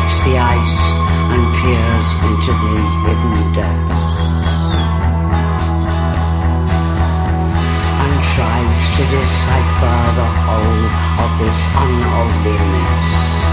breaks the ice and peers into the hidden depths, and tries to decipher the whole of this unholy mess.